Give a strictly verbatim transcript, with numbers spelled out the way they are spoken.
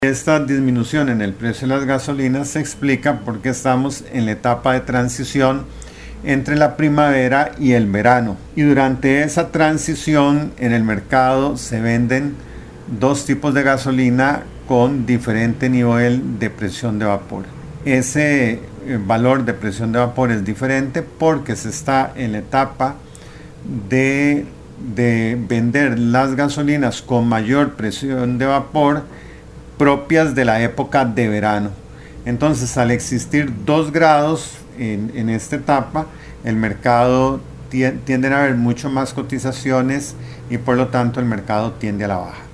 Esta disminución en el precio de las gasolinas se explica porque estamos en la etapa de transición entre la primavera y el verano, y durante esa transición en el mercado se venden dos tipos de gasolina con diferente nivel de presión de vapor. Ese valor de presión de vapor es diferente porque se está en la etapa de, de vender las gasolinas con mayor presión de vapor propias de la época de verano. Entonces, al existir dos grados en, en esta etapa, el mercado tiende a haber mucho más cotizaciones y por lo tanto el mercado tiende a la baja.